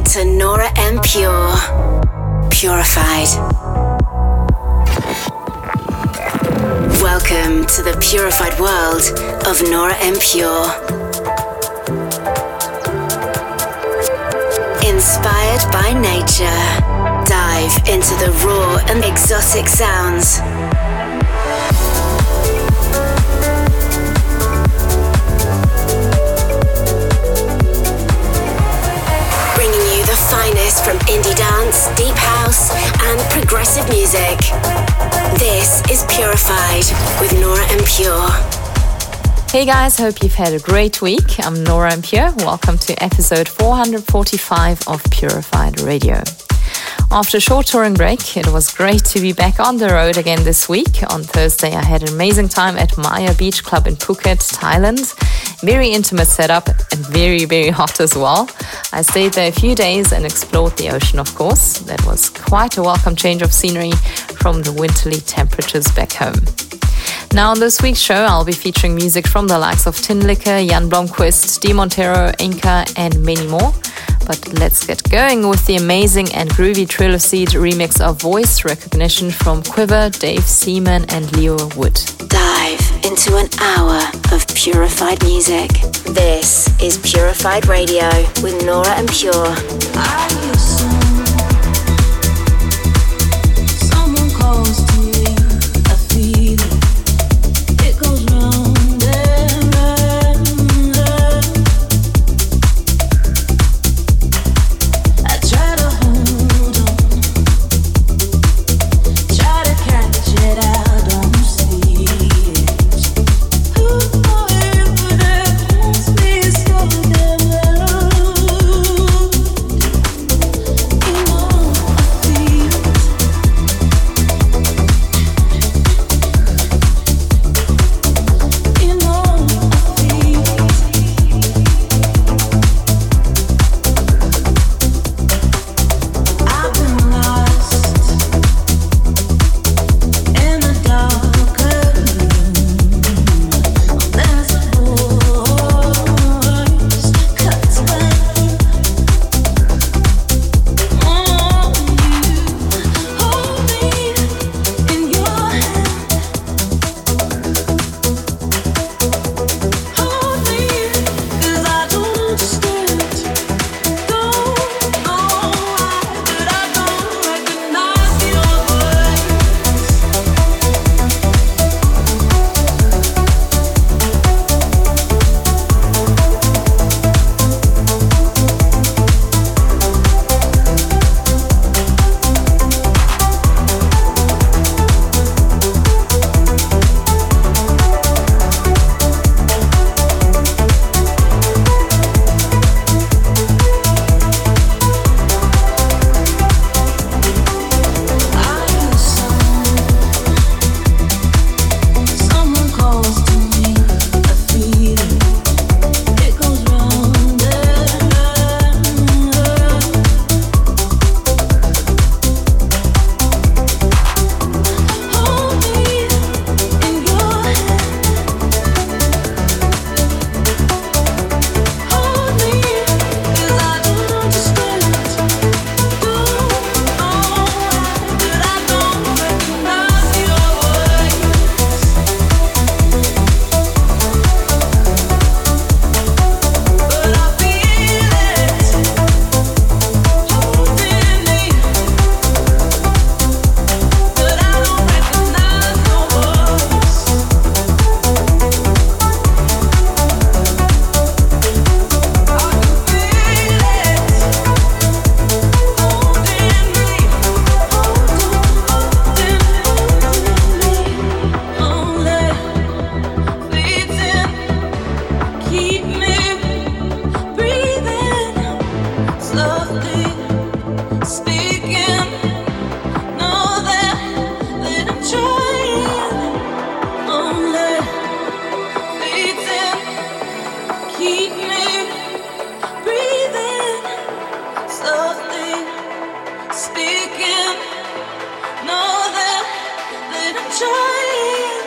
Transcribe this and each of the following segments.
to Nora En Pure. Purified. Welcome to the purified world of Nora En Pure. Inspired by nature, dive into the raw and exotic sounds. Bringing you the finest from indie dance, deep house, and progressive music. This is Purified with Nora En Pure. Hey guys, hope you've had a great week. I'm Nora En Pure. Welcome to episode 445 of Purified Radio. After a short touring break, it was great to be back on the road again this week. On Thursday, I had an amazing time at Maya Beach Club in Phuket, Thailand. Very intimate setup and very, very hot as well. I stayed there a few days and explored the ocean, of course. That was quite a welcome change of scenery from the winterly temperatures back home. Now on this week's show, I'll be featuring music from the likes of Tin Liquor, Jan Blomqvist, Di Montero, Inca, and many more. But let's get going with the amazing and groovy Triloseed remix of Voice Recognition from Quiver, Dave Seaman, and Leo Wood. Dive into an hour of purified music. This is Purified Radio with Nora En Pure. Someone calls to me, I feel it. It goes round and round. I try to hold on, try to catch it, I don't see it. Who are you that wants me so damn low? You know I feel it. You know I feel it. I've been lost in a darker room. There's a voice cuts right through. You hold me in your hand. Hold me, 'cause I don't understand. Don't know why, but I don't recognize your voice. Someone calls to me, I feel it. It goes round and round. Hold me in your hand. Hold me, 'cause I don't understand. Don't know why, but I don't recognize your voice. But I feel it holding me. But I don't recognize your voice. I can feel it holding me, only leads in. Keep me breathing, softly speaking. Know that I'm trying. Only leads in. Keep me breathing, softly speaking. Know that I'm trying.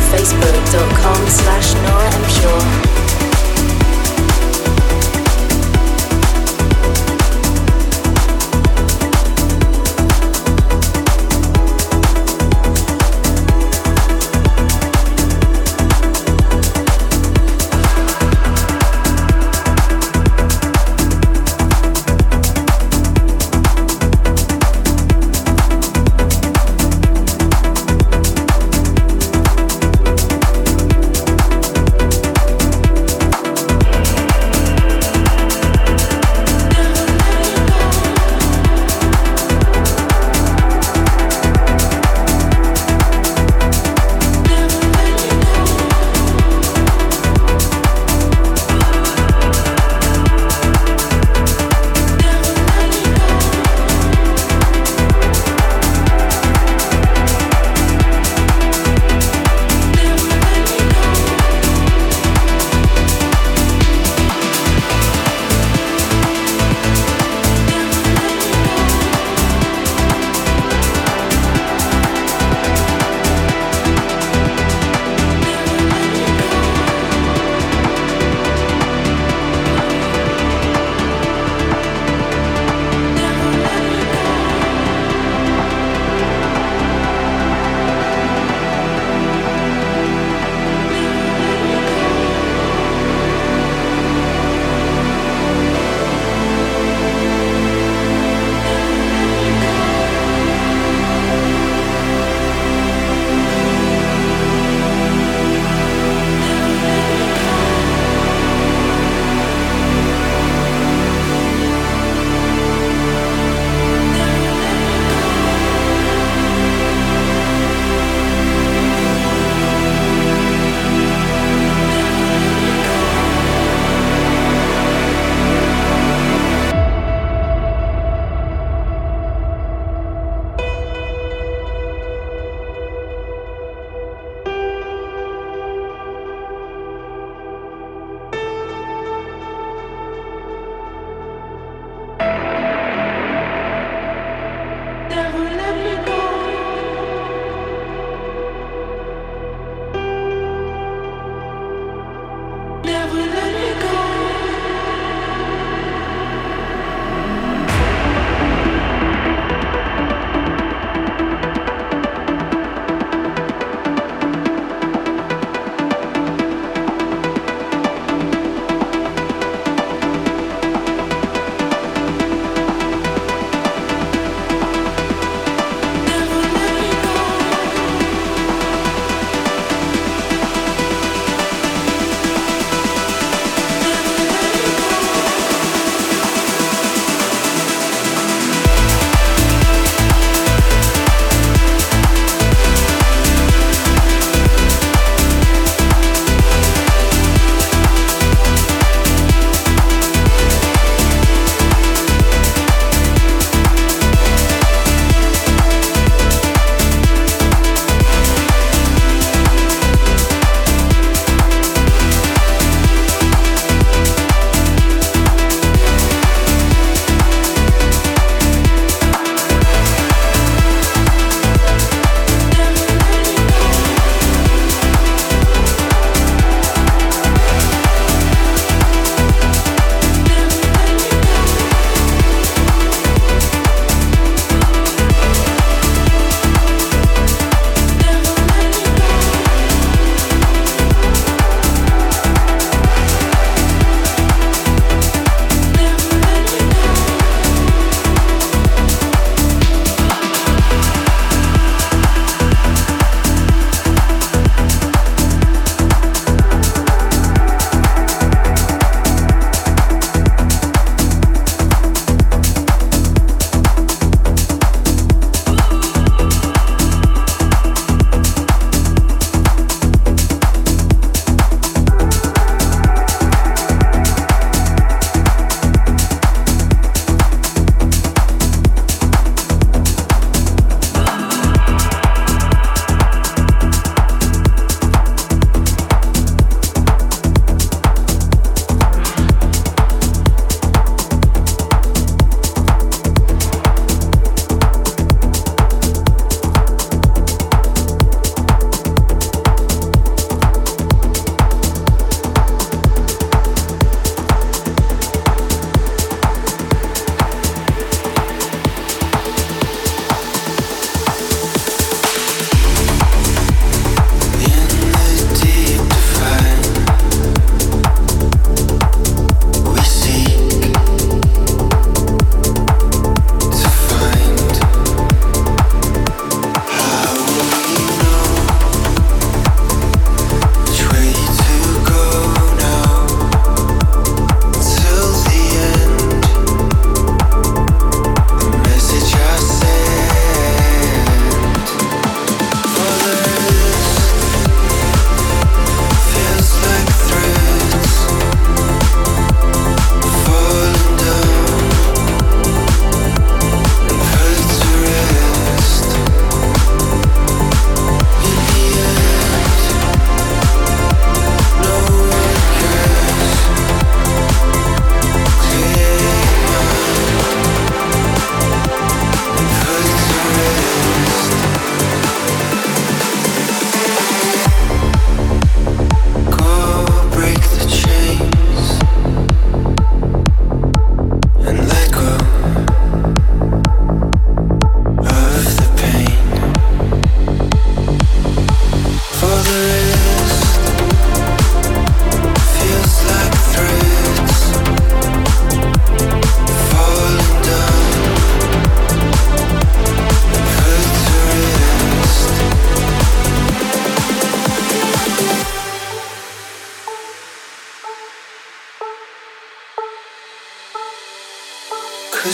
facebook.com/Nora En Pure.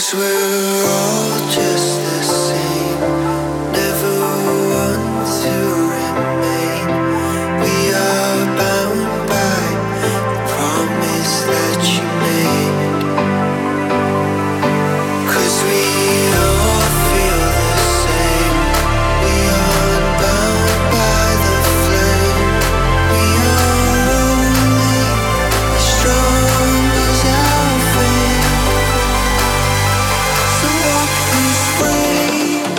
we're all just the same, never want to remain. We are bound by the promise that you made. 'Cause we all feel the same. We are bound by the flame. We are only as strong as our fame. So walk this way.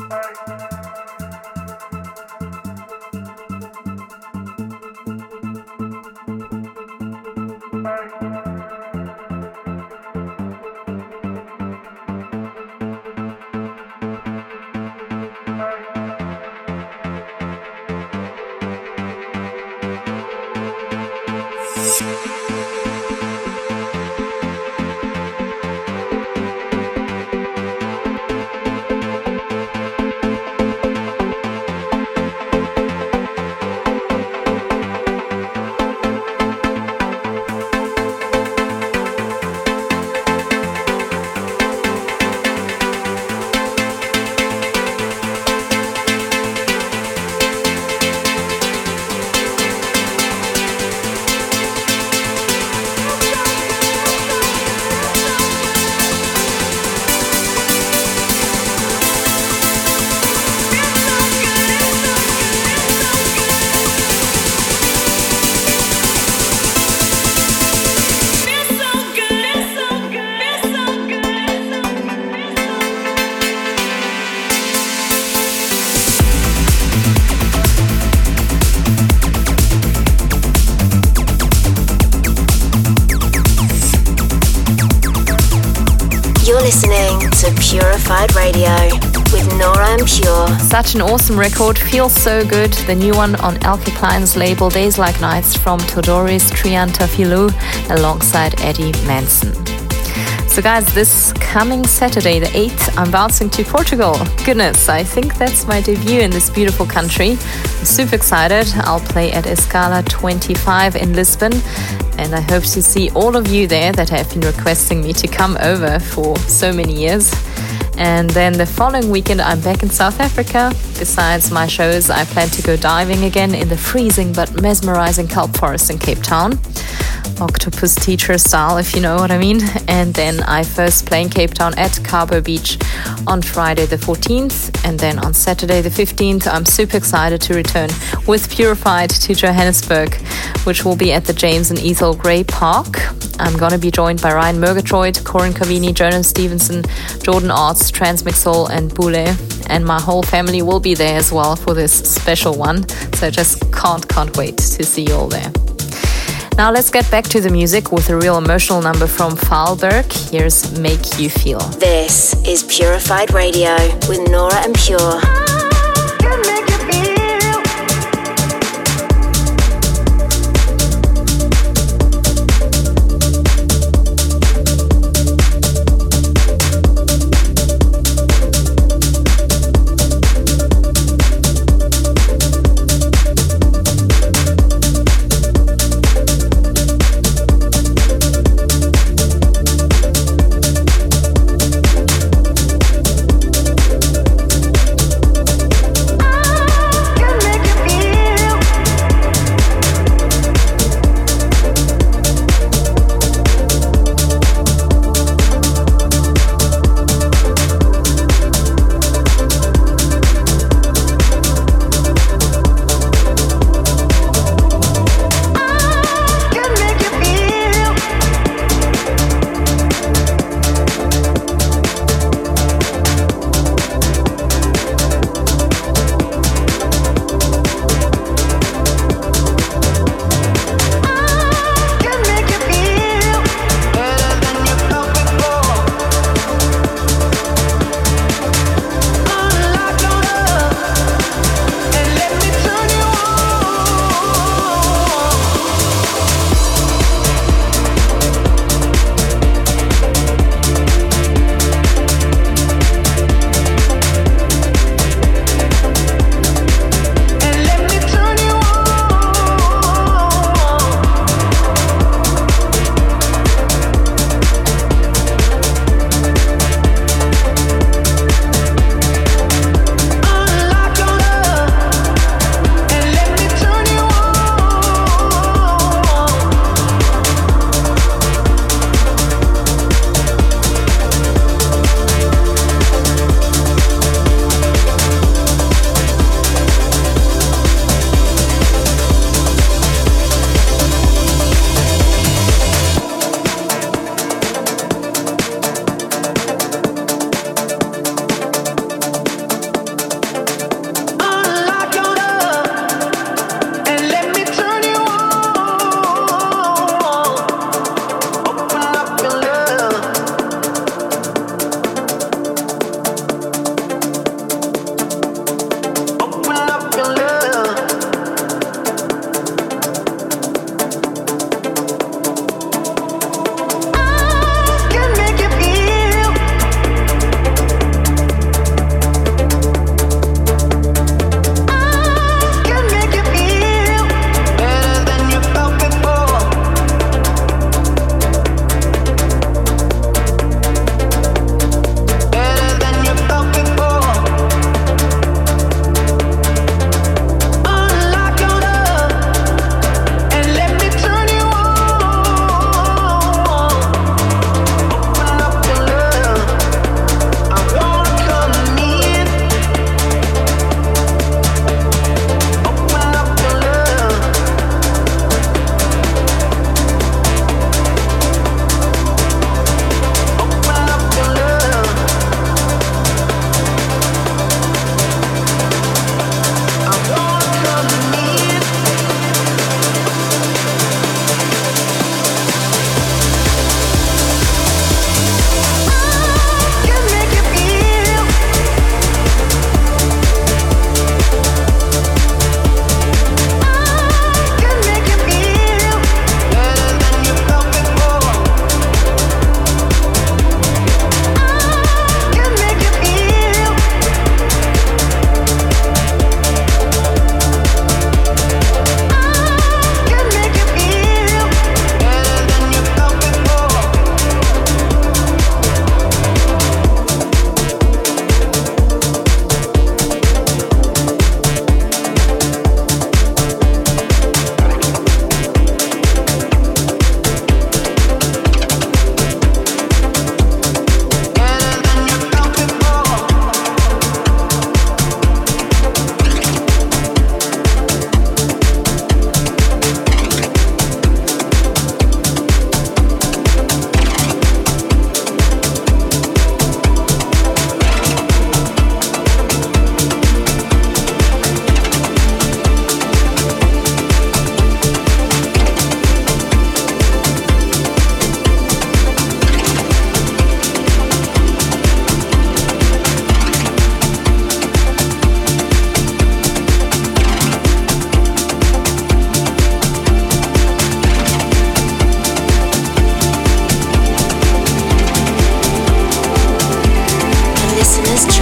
Listening to Purified Radio with Nora En Pure. Such an awesome record, feels so good. The new one on Elke Klein's label Days Like Nights from Todoris Triantafilou alongside Eddie Manson. So guys, this coming Saturday the 8th, I'm bouncing to Portugal. Goodness, I think that's my debut in this beautiful country. I'm super excited. I'll play at Escala 25 in Lisbon, and I hope to see all of you there that have been requesting me to come over for so many years. And then the following weekend I'm back in South Africa. Besides my shows, I plan to go diving again in the freezing but mesmerizing kelp forest in Cape Town. Octopus teacher style, if you know what I mean. And then I first play in Cape Town at Cabo Beach on Friday the 14th, and then on Saturday the 15th I'm super excited to return with Purified to Johannesburg, which will be at the James and Ethel Gray Park. I'm gonna be joined by Ryan Murgatroyd, Corin Cavini, Jonas Stevenson, Jordan Arts, Transmixol and Boule, and my whole family will be there as well for this special one, so just can't wait to see you all there. Now let's get back to the music with a real emotional number from Falberg. Here's Make You Feel. This is Purified Radio with Nora En Pure.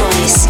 choice.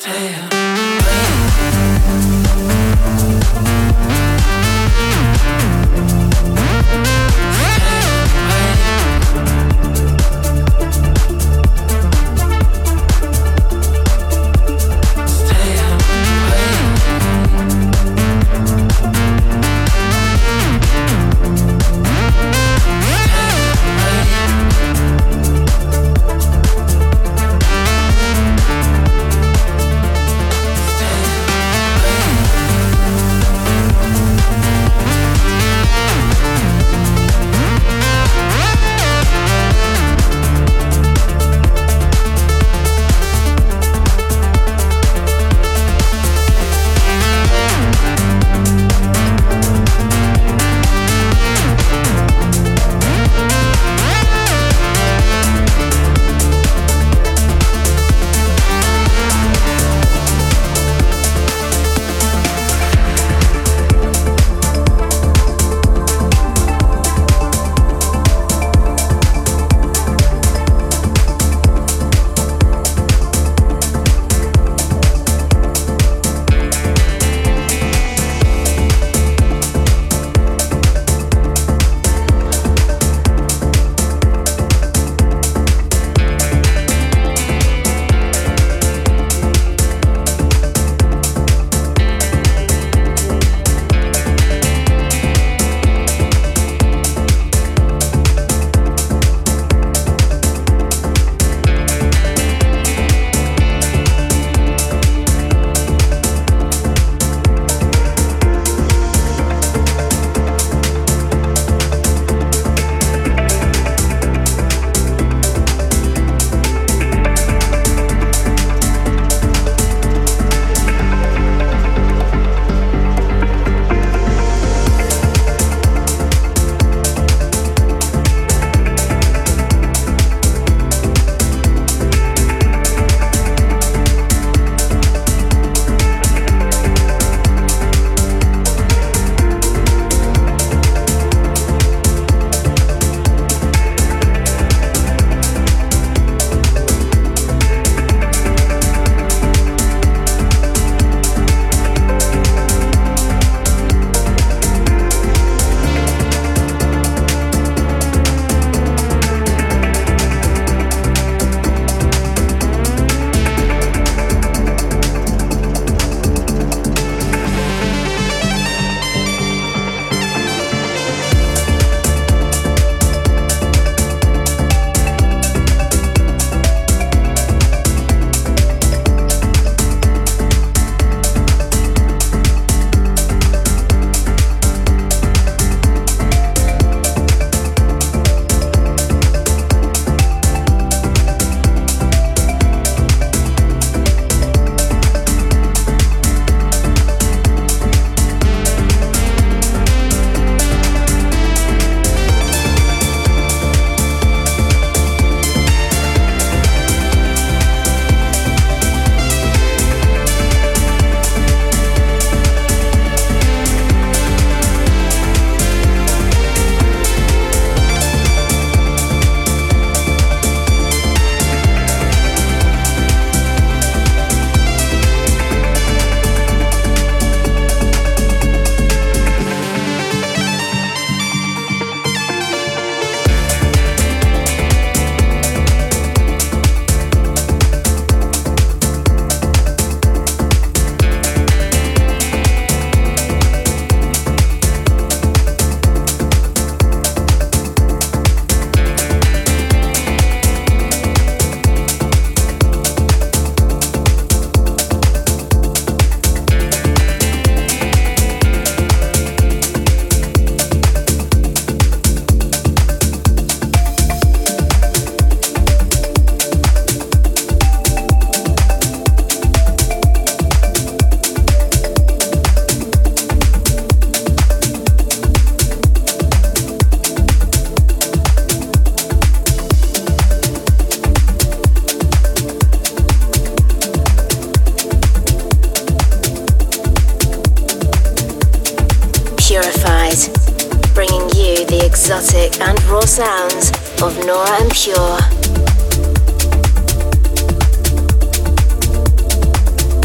exotic and raw sounds of Nora En Pure.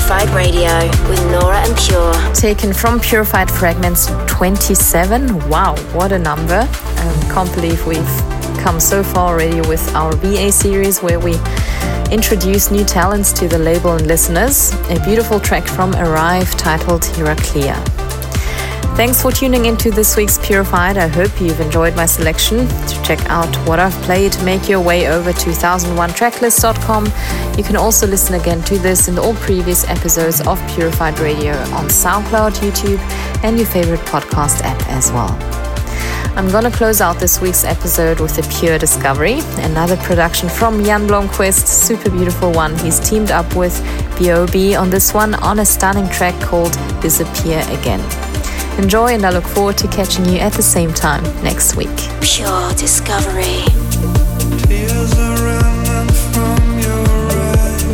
Purified Radio with Nora En Pure. Taken from Purified Fragments 27. Wow, what a number. Can't believe we've come so far already with our VA series where we introduce new talents to the label and listeners. A beautiful track from Arrive titled Heraclea. Thanks for tuning into this week's Purified. I hope you've enjoyed my selection. To check out what I've played, make your way over to 1001tracklist.com. You can also listen again to this and all previous episodes of Purified Radio on SoundCloud, YouTube, and your favorite podcast app as well. I'm gonna close out this week's episode with a pure discovery, another production from Jan Blomqvist, super beautiful one. He's teamed up with B.O.B. on this one on a stunning track called Disappear Again. Enjoy, and I look forward to catching you at the same time next week. Pure Discovery. Tears are running from your eyes.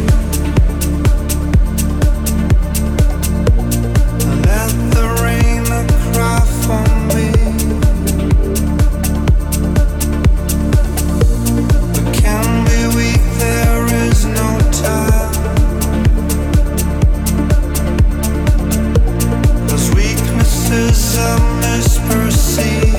Let the rain cry for me. We can be weak, there is no time. 'Cause weaknesses are misperceived.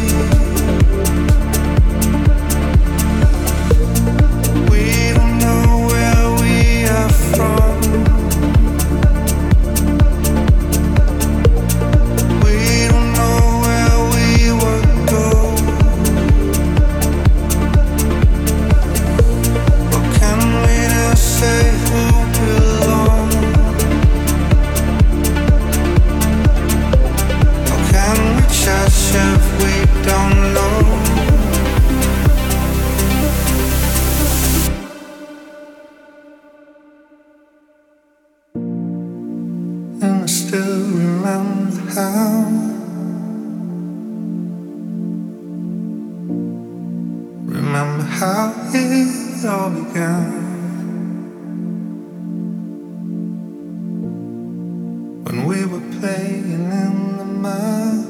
Remember how it all began, when we were playing in the mud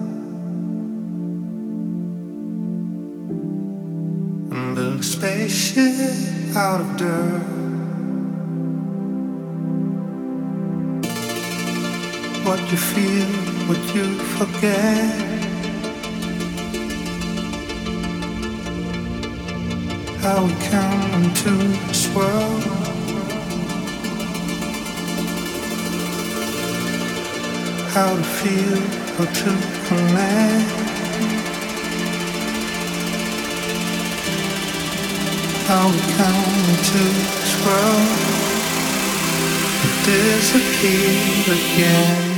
and built a spaceship out of dirt. What you feel, what you forget, how we come into this world. How to feel, how to connect. How we come into this world and disappear again.